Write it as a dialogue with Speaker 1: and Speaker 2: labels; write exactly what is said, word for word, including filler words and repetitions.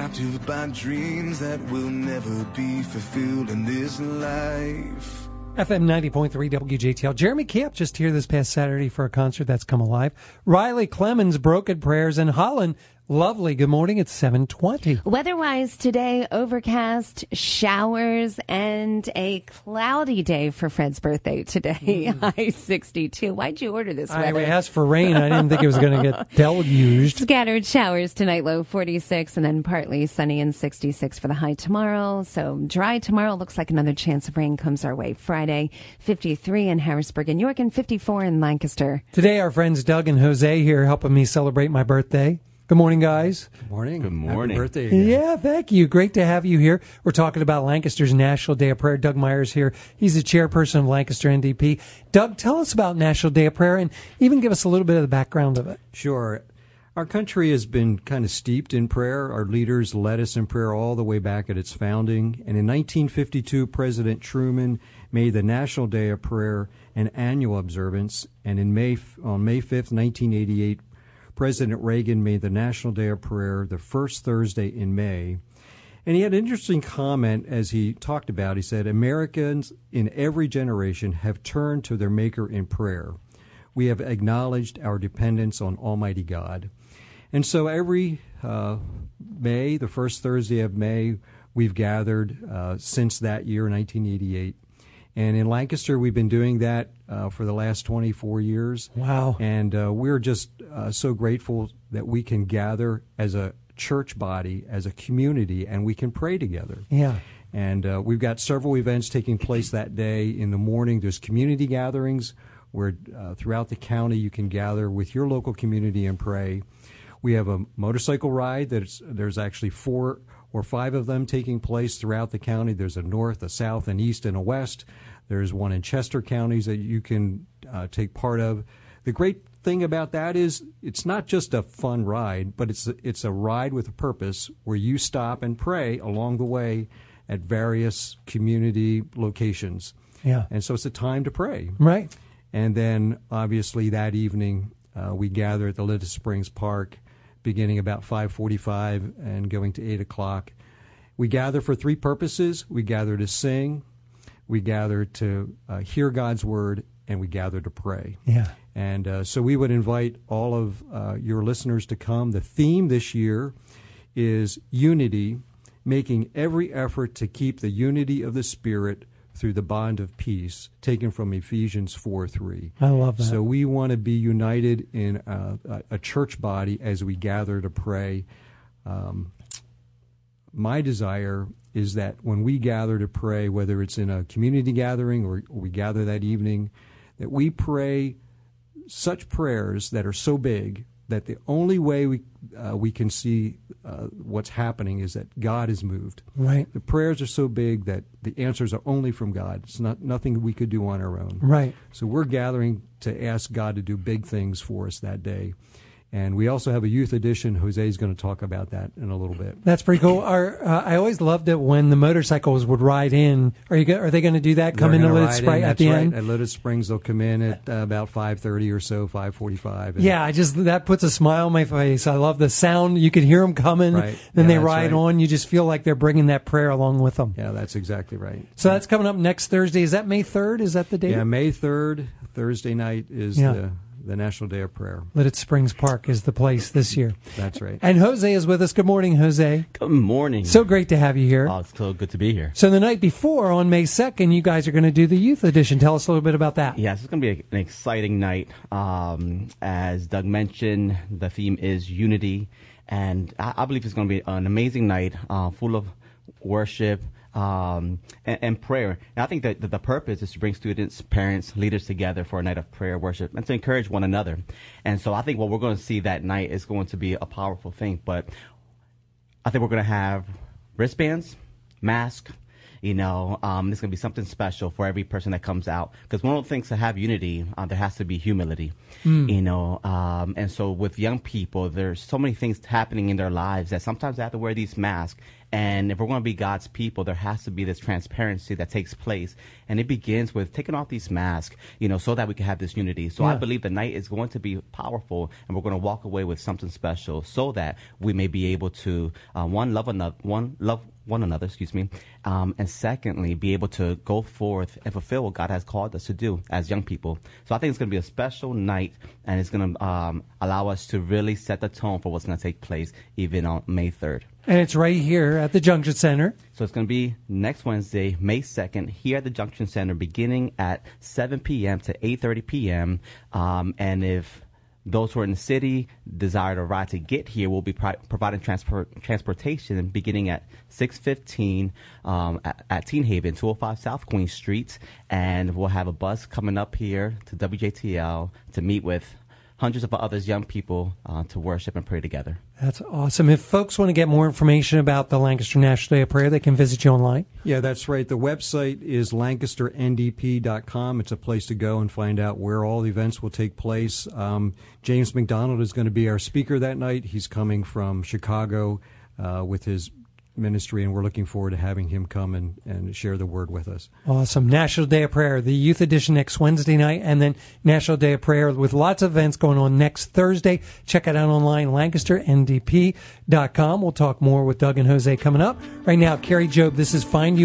Speaker 1: captive by dreams that will never be fulfilled in this life.
Speaker 2: F M ninety point three W J T L. Jeremy Camp just here this past Saturday for a concert that's come alive. Riley Clemens, Broken Prayers, and Holland. Lovely. Good morning. It's seven twenty.
Speaker 3: Weather-wise today, overcast, showers, and a cloudy day for Fred's birthday today. Mm. High sixty-two. Why'd you order this weather?
Speaker 2: I asked for rain. I didn't think it was going to get deluged.
Speaker 3: Scattered showers tonight, low forty-six, and then partly sunny and sixty-six for the high tomorrow. So dry tomorrow. Looks like another chance of rain comes our way. Friday, fifty-three in Harrisburg and York and fifty-four in Lancaster.
Speaker 2: Today, our friends Doug and Jose here helping me celebrate my birthday. Good morning, guys.
Speaker 4: Good morning.
Speaker 5: Good morning.
Speaker 4: Happy birthday again.
Speaker 2: Yeah, thank you. Great to have you here. We're talking about Lancaster's National Day of Prayer. Doug Myers here. He's the chairperson of Lancaster N D P. Doug, tell us about National Day of Prayer and even give us a little bit of the background of it.
Speaker 4: Sure. Our country has been kind of steeped in prayer. Our leaders led us in prayer all the way back at its founding. And in nineteen fifty-two, President Truman made the National Day of Prayer an annual observance. And in May, on May fifth, nineteen eighty-eight, President Reagan made the National Day of Prayer the first Thursday in May. And he had an interesting comment as he talked about. He said, Americans in every generation have turned to their Maker in prayer. We have acknowledged our dependence on Almighty God. And so every uh, May, the first Thursday of May, we've gathered uh, since that year, nineteen eighty-eight. And in Lancaster, we've been doing that uh, for the last twenty-four years.
Speaker 2: Wow.
Speaker 4: And uh, we're just uh, so grateful that we can gather as a church body, as a community, and we can pray together.
Speaker 2: Yeah.
Speaker 4: And uh, we've got several events taking place that day. In the morning, there's community gatherings where uh, throughout the county you can gather with your local community and pray. We have a motorcycle ride. There's, there's actually four or five of them taking place throughout the county. There's a north, a south, an east, and a west. There's one in Chester counties that you can uh, take part of. The great thing about that is it's not just a fun ride, but it's a, it's a ride with a purpose where you stop and pray along the way at various community locations.
Speaker 2: Yeah.
Speaker 4: And so it's a time to pray.
Speaker 2: Right.
Speaker 4: And then, obviously, that evening, uh, we gather at the Lititz Springs Park, beginning about five forty-five and going to eight o'clock. We gather for three purposes. We gather to sing, we gather to uh, hear God's word, and we gather to pray.
Speaker 2: Yeah.
Speaker 4: And uh, so we would invite all of uh, your listeners to come. The theme this year is unity, making every effort to keep the unity of the Spirit through the bond of peace, taken from Ephesians four three.
Speaker 2: I love that.
Speaker 4: So we want to be united in a, a church body as we gather to pray. Um, my desire is that when we gather to pray, whether it's in a community gathering or, or we gather that evening, that we pray such prayers that are so big that the only way we uh, we can see uh, what's happening is that God is moved.
Speaker 2: Right.
Speaker 4: The prayers are so big that the answers are only from God. It's not nothing we could do on our own.
Speaker 2: Right.
Speaker 4: So we're gathering to ask God to do big things for us that day. And we also have a youth edition. Jose is going to talk about that in a little bit.
Speaker 2: That's pretty cool. Our, uh, I always loved it when the motorcycles would ride in. Are you? Go, are they going to do that? Come
Speaker 4: They're
Speaker 2: into
Speaker 4: gonna
Speaker 2: Lititz
Speaker 4: ride
Speaker 2: Springs
Speaker 4: in,
Speaker 2: at
Speaker 4: that's
Speaker 2: the
Speaker 4: right.
Speaker 2: end.
Speaker 4: At Lititz Springs, they'll come in at uh, about five thirty or so, five forty-five.
Speaker 2: Yeah, I just that puts a smile on my face. I love the sound. You can hear them coming.
Speaker 4: Right.
Speaker 2: Then
Speaker 4: Yeah,
Speaker 2: they
Speaker 4: that's
Speaker 2: ride
Speaker 4: right.
Speaker 2: on. You just feel like they're bringing that prayer along with them.
Speaker 4: Yeah, that's exactly right.
Speaker 2: So that's coming up next Thursday. Is that May third? Is that the date?
Speaker 4: Yeah, May third, Thursday night, is
Speaker 2: Yeah.
Speaker 4: the, the National Day of Prayer.
Speaker 2: Lititz Springs Park is the place this year.
Speaker 4: That's right.
Speaker 2: And Jose is with us. Good morning, Jose.
Speaker 5: Good morning.
Speaker 2: So great to have you here.
Speaker 5: Oh, it's so good to be here.
Speaker 2: So the night before, on May second, you guys are going to do the youth edition. Tell us a little bit about that.
Speaker 5: Yes, it's going to be an exciting night. Um, as Doug mentioned, the theme is unity, and I, I believe it's going to be an amazing night, uh, full of worship um, and, and prayer. And I think that the, the purpose is to bring students, parents, leaders together for a night of prayer, worship, and to encourage one another. And so I think what we're going to see that night is going to be a powerful thing. But I think we're going to have wristbands, masks. You know, um, it's going to be something special for every person that comes out. Because one of the things to have unity, uh, there has to be humility. Mm. You know, um, and so with young people, there's so many things happening in their lives that sometimes they have to wear these masks. And if we're going to be God's people, there has to be this transparency that takes place. And it begins with taking off these masks, you know, so that we can have this unity. So
Speaker 2: Yeah.
Speaker 5: I believe the night is going to be powerful, and we're going to walk away with something special so that we may be able to, uh, one, love another, one, love one another, excuse me, um, and secondly, be able to go forth and fulfill what God has called us to do as young people. So I think it's going to be a special night, and it's going to um, allow us to really set the tone for what's going to take place even on May third.
Speaker 2: And it's right here at the Junction Center.
Speaker 5: So it's going to be next Wednesday, May second, here at the Junction Center, beginning at seven p.m. to eight thirty p.m. Um, and if those who are in the city desire to ride to get here, we'll be pro- providing transport transportation beginning at six fifteen um, at, at Teen Haven, two oh five South Queen Street. And we'll have a bus coming up here to W J T L to meet with hundreds of others young people uh, to worship and pray together.
Speaker 2: That's awesome. If folks want to get more information about the Lancaster National Day of Prayer, they can visit you online.
Speaker 4: Yeah, that's right. The website is lancaster n d p dot com. It's a place to go and find out where all the events will take place. Um, James McDonald is going to be our speaker that night. He's coming from Chicago uh, with his ministry, and we're looking forward to having him come and, and share the word with us.
Speaker 2: Awesome. National Day of Prayer, the youth edition next Wednesday night, and then National Day of Prayer with lots of events going on next Thursday. Check it out online, lancaster n d p dot com. We'll talk more with Doug and Jose coming up. Right now, Carrie Job, this is Find You